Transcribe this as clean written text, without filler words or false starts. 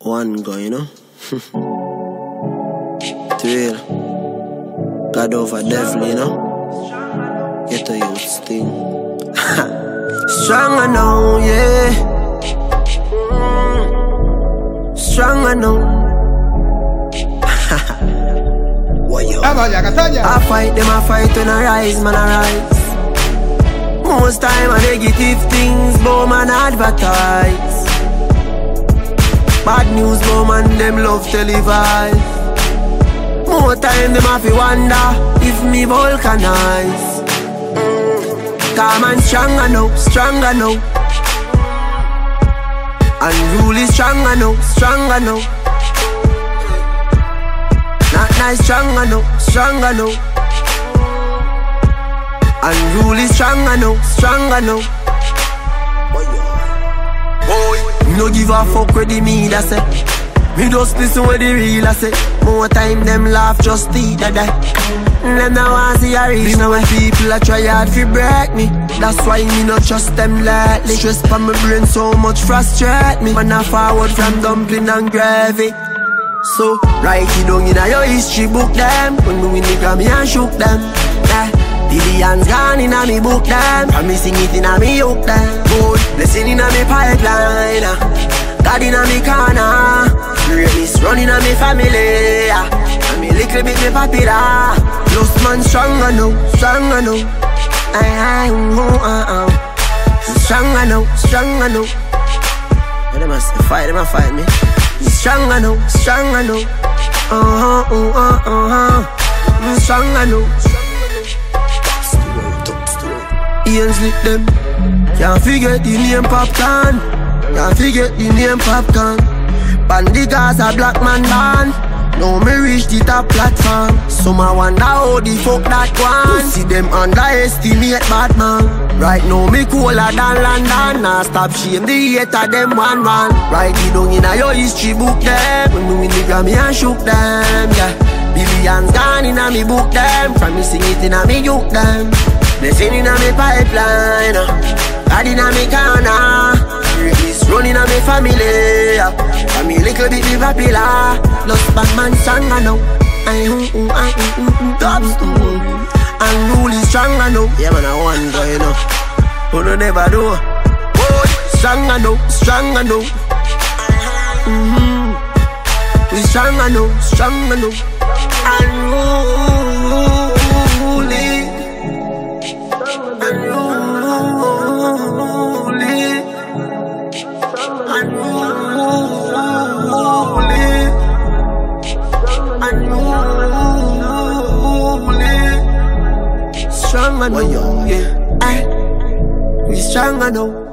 One go, you know. Real. God over devil, you know. Get a youth sting. Stronger now, yeah. Stronger now. I fight them, I fight when I rise, man, I rise. Most time I negative things, but man advertise. Bad news, but man them love televise. More time them have to wonder if me vulcanize. Calm and stronger now, stronger now. Unruly stronger now, stronger now. Not nice, stronger now, stronger now. Unruly stronger now, stronger now. Boy, no give a fuck with the media say. Me just listen with the real I say. More time them laugh just eat that die. Them now want see a reach now when people a try hard to break me. That's why me not trust them lately. Stress for my brain so much frustrate me. Man I forward from dumpling and gravy. So, write it down in your history book them. When me win the Grammy and shook them. Billions gone in a me book them. Promising it in a me hook them. Good, blessing in a me pipeline. God in a me corner. Greatness running a me family. And me little bit me popular. Lost man stronger now, stronger now. Stronger now, stronger now. Them a fight me. Stronger now, stronger now. Stronger now. Ears lick them. Can't forget the name Popcorn. Can't forget the name Popcorn. Bandigas a black man band. Now me reach the top platform. Some I wonder how the fuck that one. See them underestimate Batman. Right now me cooler than London. Now stop shame the hater them one. Write it down in your history book them. When me win the Grammy and shook them, yeah. Billions gone in a me book them. Promising it in a me youth them. Blessing in a me pipeline. God in a me corner. Greatness running a me family. And me little bit me popular. Lost bad man stronger now. Unruly stronger now. Yeah man, I want go, you know. Who no never do. Boy, stronger now, stronger now. We stronger now, stronger now. Unruly. Stronger now, yeah. We stronger now.